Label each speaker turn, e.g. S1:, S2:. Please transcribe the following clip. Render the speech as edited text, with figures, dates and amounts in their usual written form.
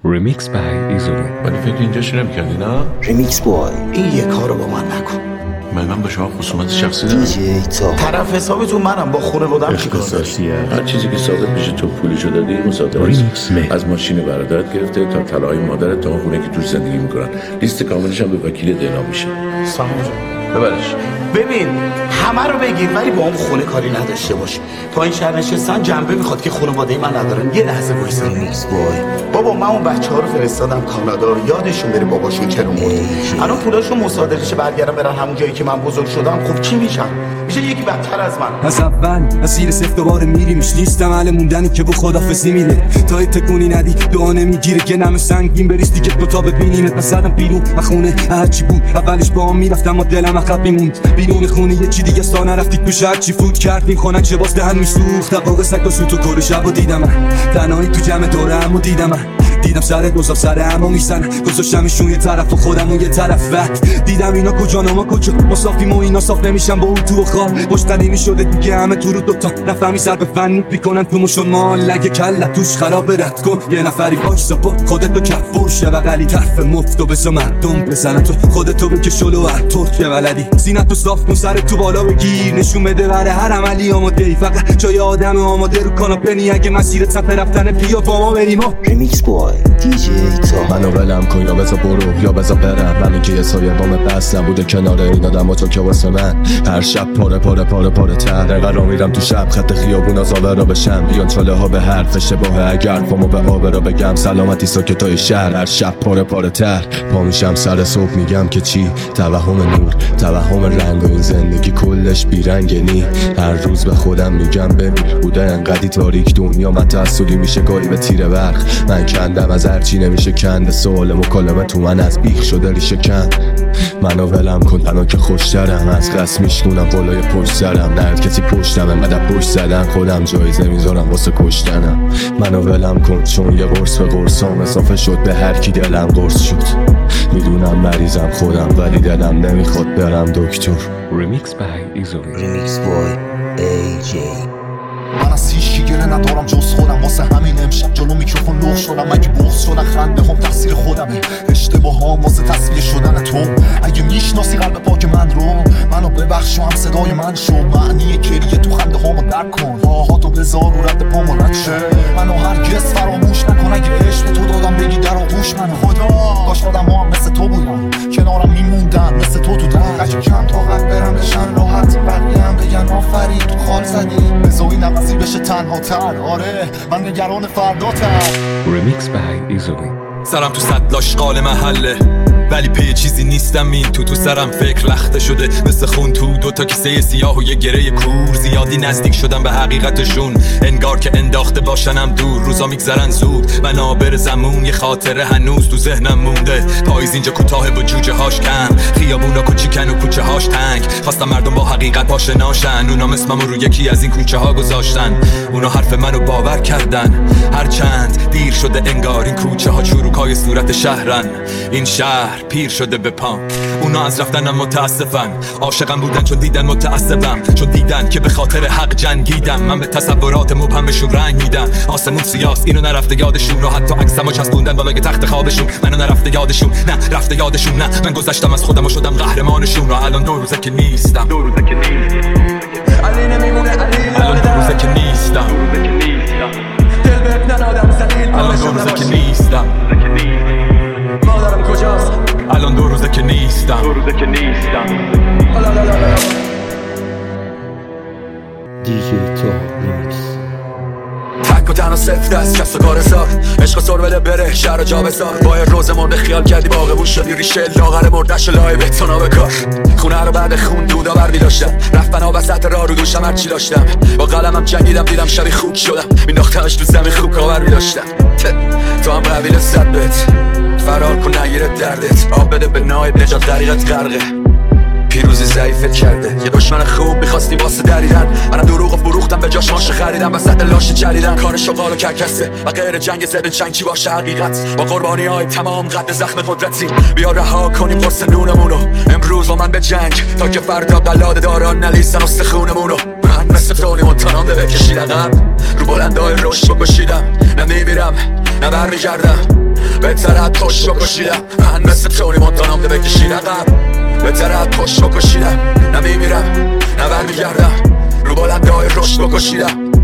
S1: ریمیکس بای ایزولی.
S2: ولی فکر اینجاش نمی‌کردی نه؟
S3: ریمیکس بای
S4: این یه کارو با من نکن.
S2: من با شما خصومت شخصی دارم.
S3: دیجی تا
S4: طرف حسابتون منم، با خانواده‌ام چیکار داری؟
S2: هر چیزی که ثابت میشه تو پولشو دادی مصادره است. از ماشین برادرت گرفته تا طلاهای مادرت تا خونه که توش زندگی میکنن. لیست کاملش هم به وکیل اعلام میشه.
S4: سامان جان
S2: ببرش.
S4: ببین همه رو بگیر ولی با هم خونه کاری نداشته باش. تا این شهر نشستن جنبه میخواد که خانواده من ندارن. یه لحظه وایسا.
S3: ریمیکس بای
S4: بابا من اون بچه‌ها رو فرستادم کانادا، یادشون بره باباشون چرا مرد. الان پولاشون مصادره شه برگردن برن همون جایی که من بزرگ شدم. خب چی میشن؟ میشه یکی بدتر از من.
S5: از اول اسیر سفت دوباره میریمش نیستم اهل موندنی که با خدافظی میده تا تکونی ندی دعا نمیگیره که نم سنگین بریستی که دوتا ببینیمت. بزدم بیرون و خونه هرچی بود اولش با هم میرفتم و دلم عقب میموند. بیرون خونه یه چی دیگه سا نرفتید توش هرچی فوت کردیم خونک چه باز دهن میسوخت. واقع سگ و سوت و کور شب و دیدم من تنهایی تو جمع دورم و دیدم من دیدم سر گذاب سر همو میسن گذاشتمشون یه طرف و خودم اون یه طرف وقت دیدم اینا کجا نما کجا مصافیم و اینا صاف نمیشن با اون تو و خواب پشتنی میشده دیگه همه تو رو دوتا نفهمی سر به فن میکنن تو مشون مال لگه کلت توش خراب رد کن یه نفری باش سپا خودتو کفوشه و قلی طرف مفتو بسا مردم بزنن تو خودتو بکشلو و ترک ولدی سینت تو صاف کن سر تو بالا بگیر نشون بده بره هر عملی آماده فقط جای آدم آماده رو کاناپه اگه مسیرت سمت رفتن بیا با ما بریم.
S3: ریمیکس بای دیجی تا
S6: منو ولم کن یا بذار برو یا بذار برم همین که یه سایه بام بس نبوده کنار این آدم و تو که واسه من هر شب پاره تر نقرا میرم تو شب خط خیابون آزاوه را بشم بیان چاله ها به حرف اشتباه اگر پامو به آب را بگم سلامتی ساکتای شهر هر شب پاره تر پا میشم سر صبح میگم که چی توهم نور توهم رنگ و این زندگی کلش بیرنگه نی هر روز به خودم میگم ببین بوده انقدی تاریک دنیا من تحصیلی میشه گاهی به تیر برق من کندم از هرچی نمیشه کند سوال مکالمه تو من از بیخ شده ریشه کند منو ولم کن تنها که خوشترم از قصد میشکنم بالای پشت سرم نه کسی پشتم انقدر پشت زدن خودم جایزه میذارم واسه کشتنم منو ولم کن چون یه قرص به قرصام اضافه شد به هر کی دلم قرص شد میدونم مریضم خودم ولی دلم نمیخواد برم دکتر.
S1: ریمیکس بای ایزولی.
S3: ریمیکس بای ای جی
S7: من از هیچ کی گله ندارم جز خودم واسه همین امشب جلو میکروفون لغ شدم اگه بغض شدن خنده هم تقصیر خودمه اشتباهام واسه تصویر شدن تو اگه میشناسی قلب پاک من رو منو ببخش و هم صدای من شو معنی گریه تو خنده هامو درک کن راهاتو بذار رو رد پامو رد شه منو هرگز فراموش نکن اگه عشق تو دادم بگی در آغوش من خدا کاش آدم ها هم مثل تو بودن کنارم میموندن مثل تو در اگه کم طاقت برم بشن راحت بقیه هم بگن آفرین تو خال زدی بزوی نمازی بشه تنها تر آره من نگران فرداتم.
S1: ریمیکس بای ایزولی.
S8: سرم تو صد لاشقال محله ولی پی چیزی نیستم این تو سرم فکر لخته شده مثل خون تو دوتا کیسه سیاه و یه گره کور زیادی نزدیک شدم به حقیقتشون انگار که انداخته باشنم دور روزا میگذرن زود و نابر زمون یه خاطره هنوز تو ذهنم مونده پاییز اینجا کوتاه با جوجه هاش کم خیابونا کوچیکن و کوچه هاش تنگ خواستم مردم با حقیقت آشناشن اونا اسممو رو یکی از این کوچه ها گذاشتن اونا حرف منو باور کردن هرچند دیر شده انگار این کوچه ها چروکای صورت شهرن این شهر پیر شده به پام اونا از رفتنم متاسفن عاشقم بودن چون دیدن متعصبم چون دیدن که به خاطر حق جنگیدم من به تصورات مبهمشون رنگ میدم آسمون سیاس اینو نرفته یادشون رو حتی عکسمو چسبوندن بالای تخت خوابشون منو نرفته یادشون نه رفته یادشون نه من گذشتم از خودم و شدم قهرمانشون رو الان 2 روزه که نیستم علی نمیمونه الان 2 روزه که نیستم دل ببنن آدم زلیل الان 2 روزه که نیستم مادرم کجاست الان 2 روزه که نیستم
S3: دیجی تا ریمیکس
S6: تک و تنها سفت است کس و کار سار عشق سر بده بره شهر جا بذار با روز مرده خیال کردی باغبون شدی ریشه لاغر مردش لای بتونا بکار خونه رو بعد خون دودا بر می داشتم رفتن ها وسط راه رو دوشم هرچی داشتم با قلمم جنگیدم دیدم شبی خوک شدم مینداختمش تو زمین خوب کاور می داشتم تو هم قبیل صدبت فرار کن نگیره دردت آب بده به نایب نجات دریغت غرقه پیروزی ضعیفت کرده یه دشمن خوب میخواستی واسه دریدن منم دروغ فروختم به جاش ماشه خریدم وسط لاش جریدن کار شغال و کرکسه و غیر جنگ زده چنگ چی باشه حقیقت با قربانی های تمام قد زخم قدرتی بیا رها کنیم قرص نونمونو امروز با من به جنگ تا که فردا قلاده داران نلیسن استخونمونو من مثل تونی مونتانا بکشید عقب رو بلندای رشد بکشیدم نمیمیرم نه برمیگردم
S8: بهتره از پشت بکشیدم من مثل تونی مونتانام ده بکشید عقب بهتره از پشت بکشیدم نمیمیرم نه برمیگردم رو بلنده های رشد بکشیدم